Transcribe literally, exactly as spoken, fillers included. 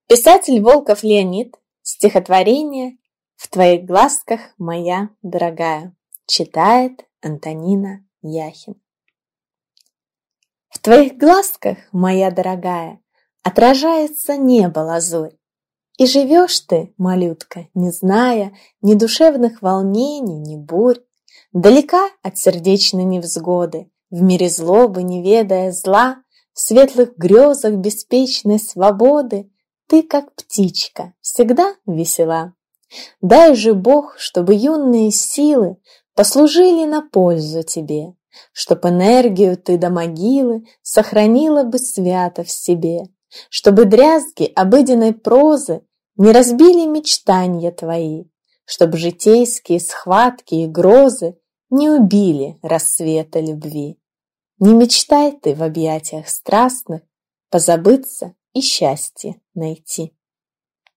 Писатель Волков Леонид. Стихотворение «В твоих глазках, моя дорогая». Читает Антонина Яхин. В твоих глазках, моя дорогая, отражается небо лазурь. И живешь ты, малютка, не зная ни душевных волнений, ни бурь, далека от сердечной невзгоды, в мире злобы не ведая зла, в светлых грезах беспечной свободы ты, как птичка, всегда весела. Дай же Бог, чтобы юные силы послужили на пользу тебе, чтоб энергию ты до могилы сохранила бы свято в себе, чтобы дрязги обыденной прозы не разбили мечтанья твои, чтоб житейские схватки и грозы не убили рассвета любви. Не мечтай ты в объятиях страстных позабыться и счастье найти.